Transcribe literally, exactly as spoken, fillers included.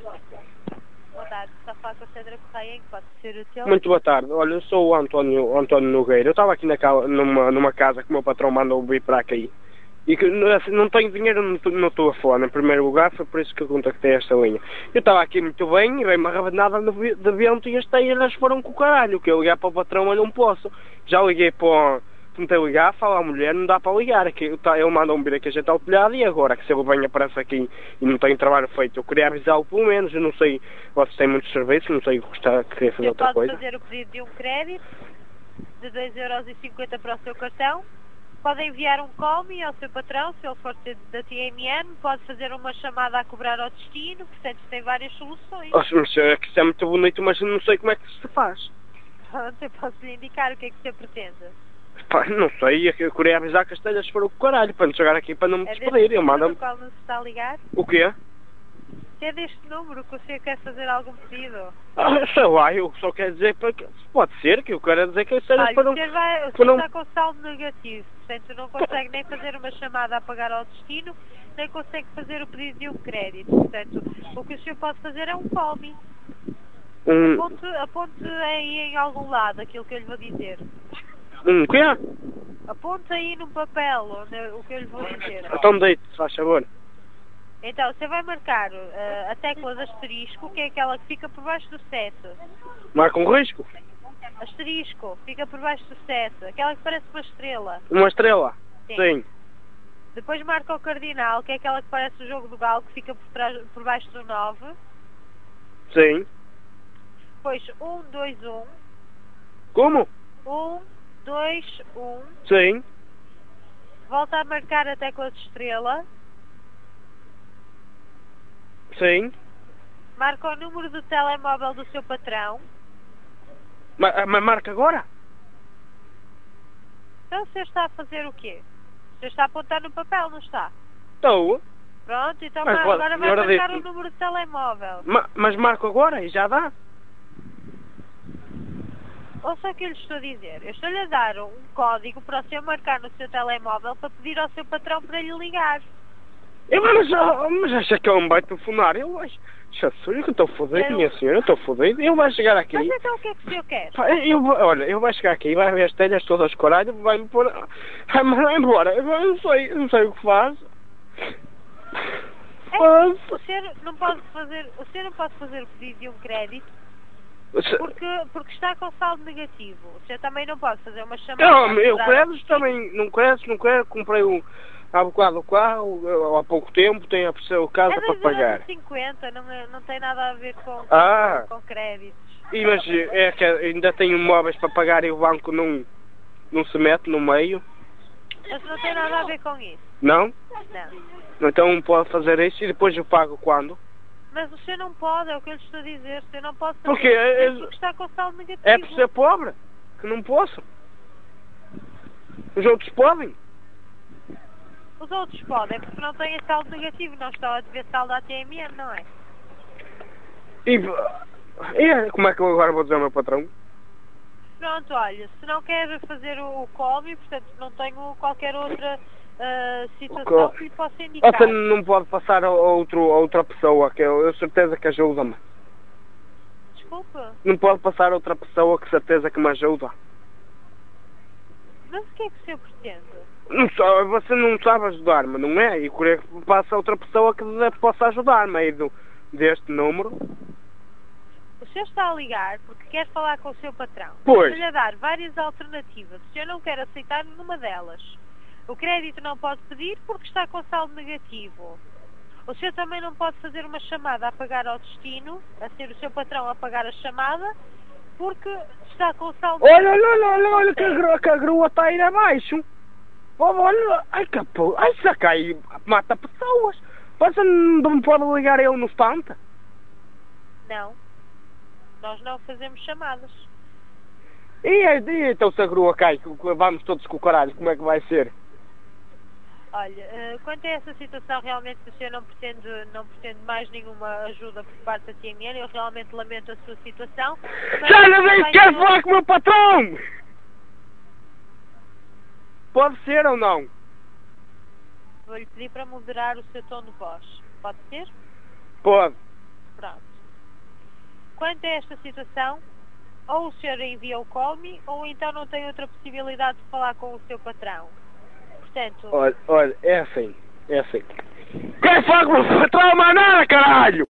Boa tarde, está a falar com a Sandra Correia, em que pode ser útil? Muito boa tarde. Olha, eu sou o António, António Nogueira. Eu estava aqui na, ca- numa, numa casa que o meu patrão mandou vir para aqui. E que não assim, não tenho dinheiro no, no telefone, em primeiro lugar, foi por isso que eu contactei esta linha. Eu estava aqui muito bem, e veio uma rabanada de vi- de vento e as telhas foram com o caralho. Que eu ligar para o patrão eu não posso. Já liguei para o... Tentei ligar, fala à mulher, não dá para ligar. Que ele mandou-me vir aqui a gente ao telhado e agora que se ele bem aparece aqui e não tem trabalho feito, eu queria avisá-lo pelo menos. Eu não sei, vocês têm muitos serviços, não sei o que está a querer fazer Você outra pode coisa. fazer o pedido de um crédito de dois euros e cinquenta para o seu cartão. Pode enviar um call-me ao seu patrão, se ele for da T M N. Pode fazer uma chamada a cobrar ao destino. Portanto, tem várias soluções. Nossa, mas é que isso é muito bonito, mas eu não sei como é que se faz. Pronto, eu posso lhe indicar o que é que você pretende. Pá, não sei, eu queria avisar que as telhas foram com o caralho, para não chegar aqui para não me É deste despedir. Eu número mando. do qual nos está a ligar? O quê? Se é deste número que você quer fazer algum pedido? Ah, sei lá, eu só quero dizer para que... Pode ser que eu quero dizer que as telhas Olha, foram... você, vai, você foram... está com saldo negativo, portanto não consegue nem fazer uma chamada a pagar ao destino, nem consegue fazer o pedido de um crédito. Portanto, o que o senhor pode fazer é um call-me. Um... Aponte, aponte aí em algum lado aquilo que eu lhe vou dizer. Um quê? Aponte aí num papel onde, o que eu lhe vou dizer. Então deite, se faz favor. Então, você vai marcar uh, a tecla de asterisco, que é aquela que fica por baixo do sete. Marca um risco? Asterisco, fica por baixo do sete. Aquela que parece uma estrela. Uma estrela? Sim. Sim. Depois marca o cardinal, que é aquela que parece o jogo do galo, que fica por, trás, por baixo do nove. Sim. Depois um, dois, um. Como? um, dois, um. Sim. Volta a marcar a tecla de estrela. Sim. Marca o número do telemóvel do seu patrão. Ma mas marca agora? Então você está a fazer o quê? Você está a apontar no papel, não está? Estou. Pronto, então Mas, agora vai senhora, marcar disse- o número de telemóvel. Ma mas marco agora e já dá? Ouça o que eu lhe estou a dizer. Eu estou-lhe a dar um código para o senhor marcar no seu telemóvel para pedir ao seu patrão para lhe ligar. Eu, mas, oh, mas acha que ele me vai telefonar? Eu acho... Jesus, eu estou fodido, Eu- minha senhora, eu estou fodido. Ele vai chegar aqui... Mas então o que é que o senhor quer? Pá, eu, vou- olha, ele vai chegar aqui, vai ver as telhas todas coralho, vai-me pôr... Vai mandar embora. Eu não sei, não sei o que faz. É, Mas... o senhor não pode fazer, o senhor não pode fazer o pedido de um crédito Se- porque, porque está com saldo negativo. O senhor também não pode fazer uma chamada. Não, eu a cobrar ao créditos destino. também, não créditos, não quero, comprei um... Há bocado o carro, eu, há pouco tempo, tenho a pessoa o casa É para pagar. dois euros e cinquenta, não, é- não tem nada a ver com, Ah. com créditos. E, mas é que ainda tenho móveis para pagar e o banco não, não se mete no meio, Mas não tem nada a ver com isso. não? Não. Então pode fazer isso e depois eu pago quando? Mas o senhor não pode, é o que eu lhe estou a dizer. O senhor não pode fazer Porque isso é- porque está com saldo negativo. É por ser pobre, que não posso. Os outros podem. Os outros podem, porque não têm saldo negativo. Não estão a dever saldo à T M N, não é? E, e como é que eu agora vou dizer ao meu patrão? Pronto, olha, se não quer fazer o, o call-me, portanto não tenho qualquer outra ah, situação que lhe possa indicar. Você não pode passar a, outro, a outra pessoa, que eu, eu certeza que ajuda-me. Desculpa, Não pode passar a outra pessoa que certeza que me ajuda. mas o que é que o senhor pretende? Não só, você não sabe ajudar-me, não é? E queria que passe a outra pessoa que possa ajudar-me aí do, deste número. O senhor está a ligar porque quer falar com o seu patrão. Pois. Estou-lhe a dar várias alternativas. O senhor não quer aceitar nenhuma delas. O crédito não pode pedir porque está com saldo negativo. O senhor também não pode fazer uma chamada a pagar ao destino, a ser o seu patrão a pagar a chamada, porque está com saldo Olha, olha, olha, olha, olha que a grua, que a grua está a ir abaixo. Olha, olha, ai que pô, ai se cai, mata pessoas. Você não me pode ligar eu no estante? Não. Nós não fazemos chamadas. E, e então se a grua cai, que- que vamos todos com o caralho, como é que vai ser? Olha, eh, quanto a essa situação, realmente o senhor não pretende, não pretende mais nenhuma ajuda por parte da T M N, eu realmente lamento a sua situação. mas Já não nem tenho- quero falar com o meu patrão! Pode ser ou não? Vou-lhe pedir para moderar o seu tom de voz. Pode ser? Pode. Pronto. quanto a esta situação, ou o senhor envia o Call-me, ou então não tem outra possibilidade de falar com o seu patrão. Portanto... Olha, olha, é assim, é assim. Quem fala com o patrão, mais nada, caralho!